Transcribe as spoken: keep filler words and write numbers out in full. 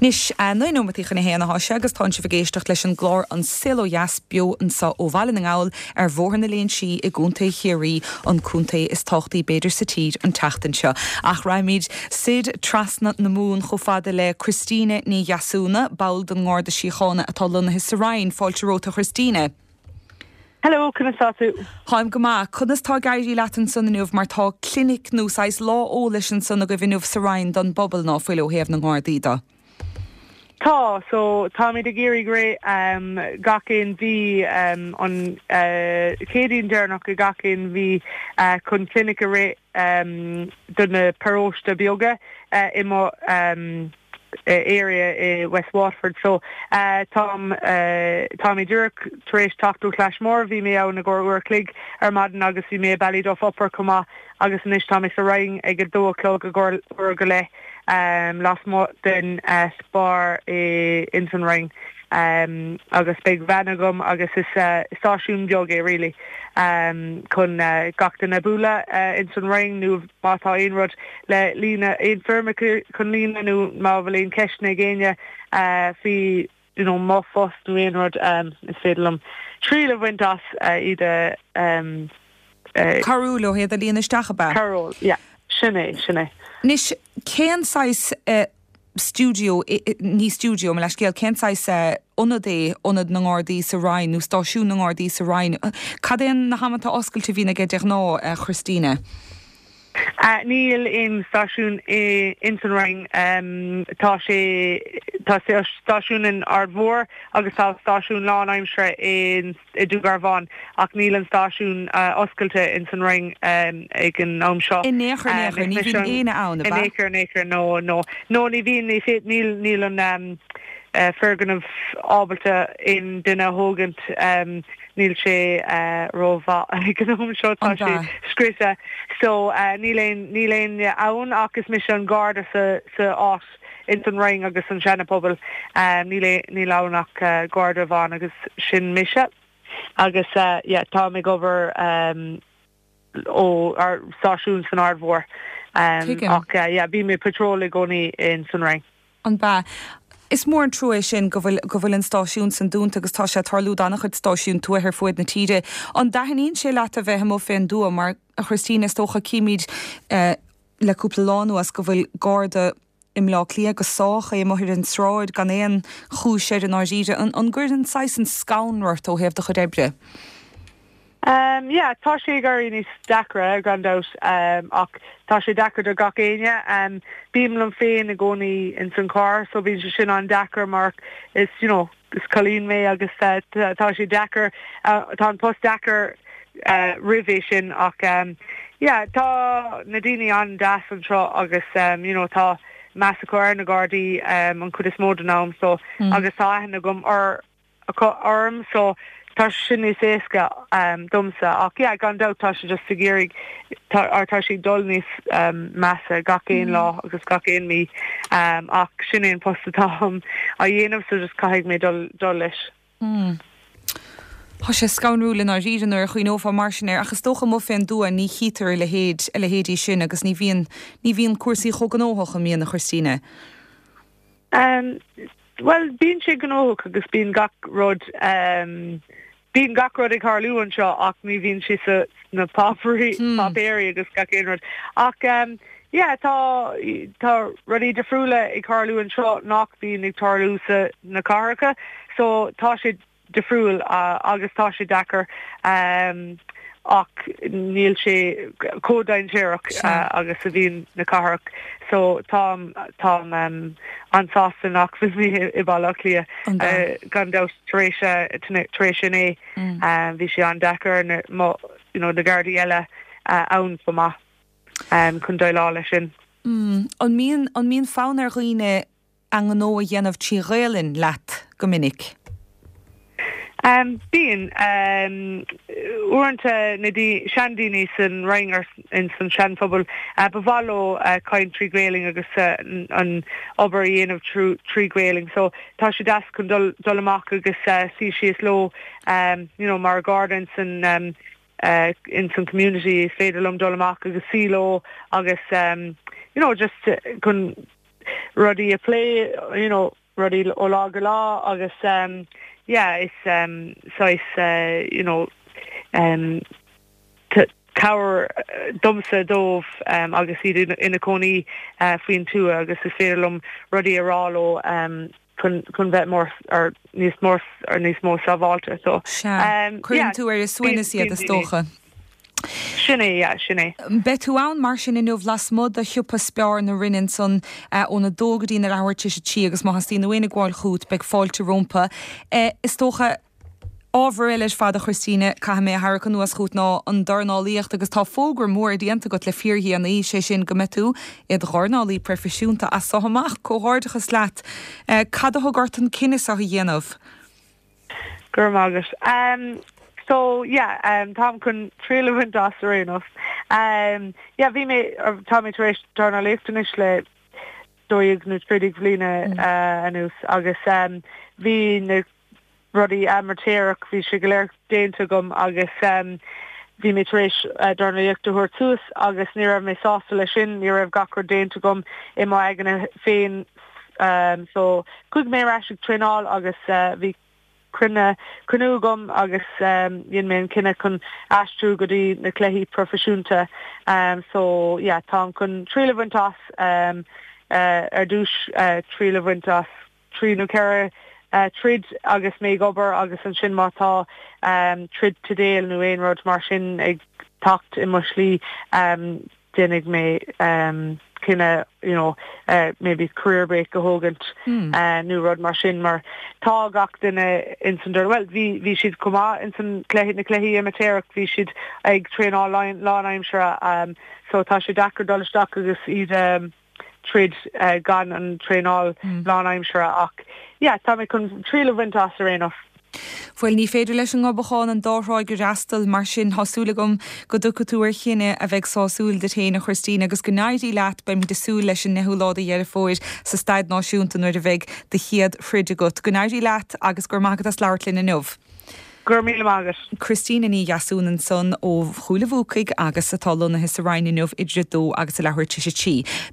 Nis nu nómatí chuna héana háise agus tá si bhgéisteach leis an glár an silo jas bio an sa óhhain an gáil ar bhórna léon si i gúnta chéirí an cúnta is táchtaí beidir sa tíd an teachtain seo. Ach raimid sid trasna na mún cho fada le Christine ní Jasúna, bail don ngárda síochána atá luna his Sarain fáilte róta Christine. Hello, cynna sátu. Háim go má, chunas tá gairí leatan san nuamh mar tá clinic nó sais lá ólis an sanna go bhínuamh Sarain don bobbal ná foiile ó héamh na ngárdaída. Tá, so tá mé de géirí gré um, gacin bhí um, an uh, cédín dearnach go gacin bhí uh, chun clinic a ré um, duna paróiste bioga uh, i mo um, area i West Watford. So uh, Tom uh, Tommy Dirk taréis tachtú Clashmore bhí mé ann na gcóir clig ar madan agus bhí mé Ballyduff upper cuma agus inis Tommy Sarain ag go dó clog a gcóir go le um, las mo den uh, spar i Inson Ring um, agus big vanagum agus is uh, stáisiún bioga really um, chun uh, gachta na bula uh, Inson Ring nu mátá inrod le lína infirma chun lína nu má bhfuil éon ceisna géine uh, fi you know má fós nu inrod um, is fédalum tríle bhaint as uh, ide um, uh, Carúil ó héad a líana isteach ba. Carol, yeah. Sinné, sinné. Nis cén sais uh, studio i, i, ní studio me leis céal cén sais uh, onadé onad na ngárdaí Sarain nó stáisiún na ngárdaí Sarain. Uh, Cad éon na hamananta oscailte bhí na gaidir ná uh, Christine? Uh, Níl in stáisiún i Inson Ring um, tá sé tá sé stáisiún in Ardmór agus tá stáisiún lánaimsre in i Dúgarbhán ach níl an stáisiún uh, oscailte Inson Ring um, ag an am seo. In néchar néchar, ní bhíon éine anna ba? In néchar néchar, no, no. No, ní bhíon ní féit níl níl an um, uh, fergan of ábalta in duine hógant um, níl sé uh, róha ag an am seo tá sé scrisa. So uh, níléon níléon ann agus mis an garda sa sa át Inson Ring agus an sena pobl uh, níl níl annach uh, garda bhán agus sin mise agus uh, yeah, tá mé gobar um, ó ar stáisiún san Ardmór um, ach uh, yeah, bí mé patrol gcónaí Inson Ring. An ba. Is mór an trúéis sin go bhfuil an stáisiún san dúnta agus tá sé tarlú annach chud stáisiún tú ar fuid na tíide. An dahaníonn sé leat a bheith mo féin dua mar a Christine is tócha cíimiid uh, le cúpla láú as go bhfuil garda im lá lí agus sácha i mothir an sráid gan éon chúis séad an áíide an an gcuir an sais an scánhairt ó héamh do chu débre. Um, yeah, tá sé garí níos dacra gandát um, ach tá sé dacra do gach éine um, bíam an féin a gcónaí in san car, so bhín se sin an dacra mark is, you know, is colín mé agus uh, tá sé dacra uh, tá an post dacra uh, rihé sin ach um, yeah, tá na daoine an das an seo agus um, you know, tá massacre na gardaí um, an chud is mód nám, so mm. agus tá na gom ar orm, so tá sin is éasca um, dumsa ach yeah, gan dát tá sé just sigérig ar tá sé dul níos um, massa gach éon mm. lá agus gach éon mí um, ach sin éon posta tám a dhéanamh so just caiigh mé dul, dul leis. Mm. Tá sé scanrúla ar rían ar chuoin ófa mar sin agus tócha mo féin dua ní chítar le héad le héadí sin agus ní bhíon ní bhíon cuasaí choganóthach an míana Christine. Um, well, bíon sé gnóthach agus bíon gach rud um, bíon gach rud ag Carlú an seo ach ní bhíon si sa na papéirí hmm. papéirí agus gach éon rud ach um, yeah, tá tá rudí defriúla ag Carlú an seo nach bíon ag tarlú sa na carcha, so tá sé defriúil uh, agus tá sé dachar um, ach níl sé códain téireach uh, agus a bhíon na carach, so tá tá um, ansásan ach bhí mí i ballach lia uh, gan dát taréis sin é bhí sé an dachar na you know, na gardaí eile uh, ann fa ma um, chun dá lá lei sin. Mm. An míon an míon fán ar roioine an nó a dhéanamh tí réalinn leat go minic. Um, Bíon um, uanta na dí seandíní san Ring in san seanphobal uh, bhalo uh, cain trí gréiling agus uh, an obair dhéanamh trí gréiling, so tá sé das chun dul amach agus uh, sí sí is ló um, you know, mar gardens and um, uh, in some community féidir lom dul amach agus sí ló agus um, you know, just chun uh, ruddy a play, you know, ruddy o lá go lá agus um, yeah, it's um, so it's uh, you know um, t- Cower uh, dumsa dómh um, agus iad ina cónaí uh, faoin tú agus is féidirlumm rudí arálo um, chun chun bheith mór ar níos mór ar níos mó sábháilte so um, chuann tú ar is suine siad a stócha. Sinné, yeah, sinné. Betú an mar sin inmh las mud a thiúpa spear na rinne san óna dógadí na lehairte se tí agus má hastíí na bhaine gháil chuút beag fáilte rompa. Uh, is tócha ábhar eiles fada Christine cai mé Harcha nuas chuút ná an darnáíocht agus tá fógur mór díanta go le fíorhí an í sé sin go metú iad gharnálaí profisiúnta a sohamach cóhardachas leat. Uh, Cad a thugart an cinnis a dhéanamh? Gur mágus. Um, so, yeah, um, Tom chun trílehhaint as réanamh. Um, yeah, bhí mé, tá mé tar éis darnálaíochtanis le dóigh nó trídig bhlíne uh, anús agus um, bhí na rudí amartéireach bhí si go léir déanta gom agus um, bhí mé tar éis uh, darnálaíochta thuair tús agus ní raibh mé sásta le sin, ní raibh gachar déanta gom i má aigena féin um, so chuig mé raisiigh tréáil agus uh, bhí crunne crunú gom agus um, dhéon mé cinenne chun astrú go dtí na cléithí profisiúnta um, so yeah, tá chun trílehhaint as um, uh, ar dúis uh, trílehhaint as trí nó ceithre Uh, trid agus mé gobar agus an sin mátá um, trid tadéal nó éon rud mar sin ag tacht i muslí um, dénig mé um, kinne you know uh, maybe career break go hogant mm. uh, nu rod mar sin mar tá gacht in a insinder well vi vi siid koma in san cléhi na cléhi amateur vi siid ag train online lá I'm sure um, so tá si dakar dollar stock agus id um, trade uh, gan an train all mm. lá I'm sure ach yeah tá me kun tríle vint as enough. Fuil ní féidir leis an gobáin an dóráid go rastal mar sin hasúlagum go ducaúir chinine a bheith sáúil de téna Christine agus go náidí leat be mi desú leis an nehuláda dhéar fóir sa staid náisiúnta nuair a bheith de chiad friide gut. Go náidí leat agus gur mágad as leirlinn in nómh. Gur míle mágas. Christine ní jasúnan son ó chuúla bhúcaig agus sa talún na his a rainin nómh idir dó agus a lehuiir tuise tí.